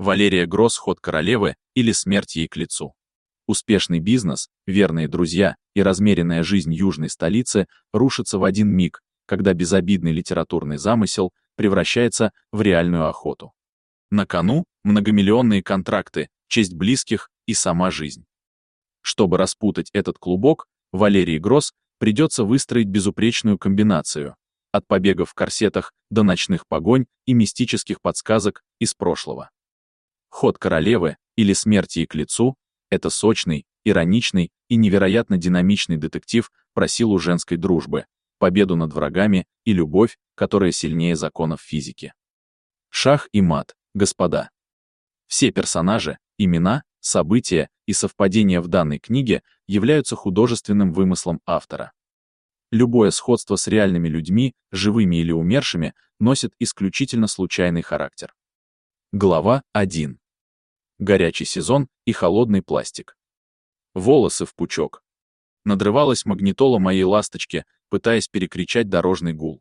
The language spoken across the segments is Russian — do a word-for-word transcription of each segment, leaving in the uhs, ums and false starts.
Валерия Гросс «Ход королевы» или «Смерть ей к лицу». Успешный бизнес, верные друзья и размеренная жизнь южной столицы рушатся в один миг, когда безобидный литературный замысел превращается в реальную охоту. На кону многомиллионные контракты, честь близких и сама жизнь. Чтобы распутать этот клубок, Валерии Гросс придется выстроить безупречную комбинацию от побегов в корсетах до ночных погонь и мистических подсказок из прошлого. «Ход королевы» или «Смерть ей к лицу» — это сочный, ироничный и невероятно динамичный детектив про силу женской дружбы, победу над врагами и любовь, которая сильнее законов физики. Шах и мат, господа. Все персонажи, имена, события и совпадения в данной книге являются художественным вымыслом автора. Любое сходство с реальными людьми, живыми или умершими, носит исключительно случайный характер. Глава один. Горячий сезон и холодный пластик. Волосы в пучок. Надрывалась магнитола моей ласточки, пытаясь перекричать дорожный гул.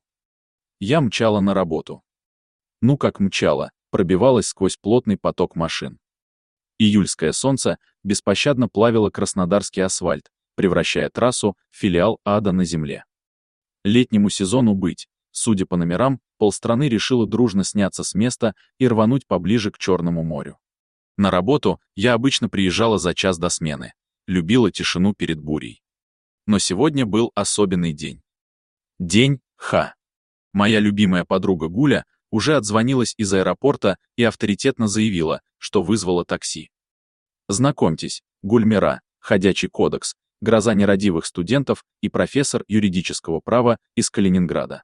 Я мчала на работу. Ну как мчала, пробивалась сквозь плотный поток машин. Июльское солнце беспощадно плавило краснодарский асфальт, превращая трассу в филиал ада на земле. Летнему сезону быть, судя по номерам, полстраны решило дружно сняться с места и рвануть поближе к Черному морю. На работу я обычно приезжала за час до смены, любила тишину перед бурей. Но сегодня был особенный день. День Х. Моя любимая подруга Гуля уже отзвонилась из аэропорта и авторитетно заявила, что вызвала такси. Знакомьтесь, Гульмира, ходячий кодекс, гроза нерадивых студентов и профессор юридического права из Калининграда.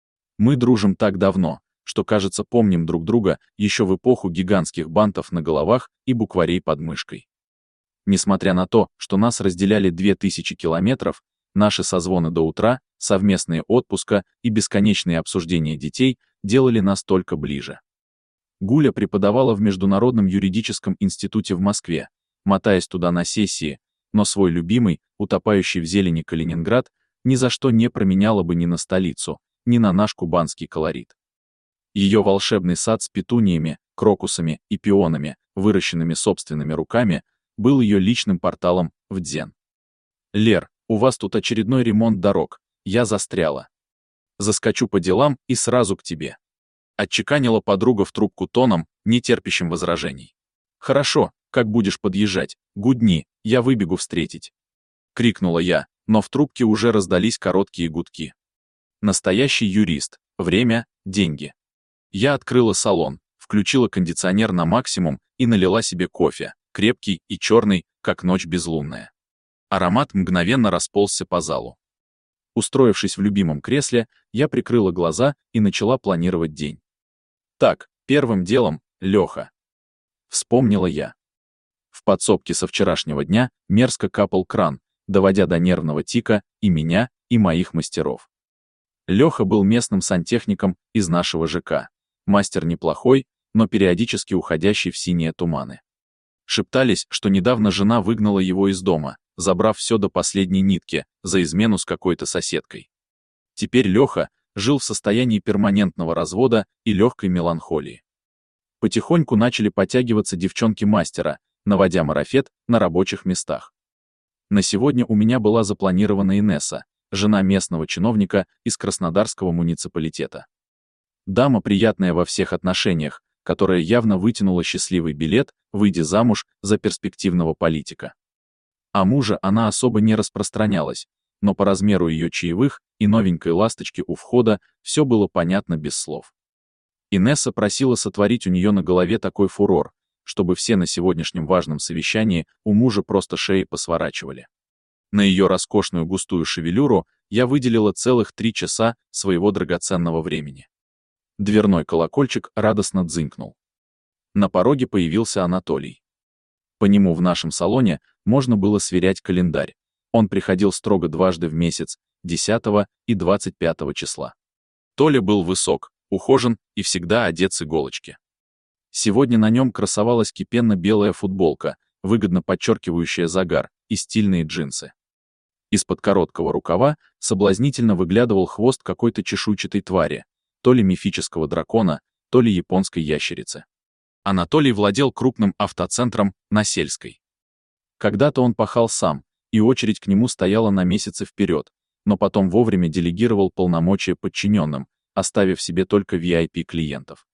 Мы дружим так давно, что, кажется, помним друг друга еще в эпоху гигантских бантов на головах и букварей под мышкой. Несмотря на то, что нас разделяли две тысячи километров, наши созвоны до утра, совместные отпуска и бесконечные обсуждения детей делали нас только ближе. Гуля преподавала в Международном юридическом институте в Москве, мотаясь туда на сессии, но свой любимый, утопающий в зелени Калининград, ни за что не променяла бы ни на столицу, ни на наш кубанский колорит. Ее волшебный сад с петуниями, крокусами и пионами, выращенными собственными руками, был ее личным порталом в Дзен. «Лер, у вас тут очередной ремонт дорог, я застряла. Заскочу по делам и сразу к тебе». Отчеканила подруга в трубку тоном, не терпящим возражений. «Хорошо, как будешь подъезжать, гудни, я выбегу встретить». Крикнула я, но в трубке уже раздались короткие гудки. Настоящий юрист, время, деньги. Я открыла салон, включила кондиционер на максимум и налила себе кофе, крепкий и черный, как ночь безлунная. Аромат мгновенно расползся по залу. Устроившись в любимом кресле, я прикрыла глаза и начала планировать день. Так, первым делом, Леха. Вспомнила я. В подсобке со вчерашнего дня мерзко капал кран, доводя до нервного тика и меня, и моих мастеров. Леха был местным сантехником из нашего ЖК. Мастер неплохой, но периодически уходящий в синие туманы. Шептались, что недавно жена выгнала его из дома, забрав все до последней нитки, за измену с какой-то соседкой. Теперь Леха жил в состоянии перманентного развода и легкой меланхолии. Потихоньку начали подтягиваться девчонки мастера, наводя марафет на рабочих местах. На сегодня у меня была запланирована Инесса, жена местного чиновника из Краснодарского муниципалитета. Дама приятная во всех отношениях, которая явно вытянула счастливый билет, выйдя замуж за перспективного политика. О муже она особо не распространялась, но по размеру ее чаевых и новенькой ласточки у входа все было понятно без слов. Инесса просила сотворить у нее на голове такой фурор, чтобы все на сегодняшнем важном совещании у мужа просто шеи посворачивали. На ее роскошную густую шевелюру я выделила целых три часа своего драгоценного времени. Дверной колокольчик радостно дзынькнул. На пороге появился Анатолий. По нему в нашем салоне можно было сверять календарь. Он приходил строго дважды в месяц, десятого и двадцать пятого числа. Толя был высок, ухожен и всегда одет с иголочки. Сегодня на нем красовалась кипенно-белая футболка, выгодно подчеркивающая загар, и стильные джинсы. Из-под короткого рукава соблазнительно выглядывал хвост какой-то чешуйчатой твари, то ли мифического дракона, то ли японской ящерицы. Анатолий владел крупным автоцентром на Сельской. Когда-то он пахал сам, и очередь к нему стояла на месяцы вперед, но потом вовремя делегировал полномочия подчиненным, оставив себе только ви ай пи клиентов.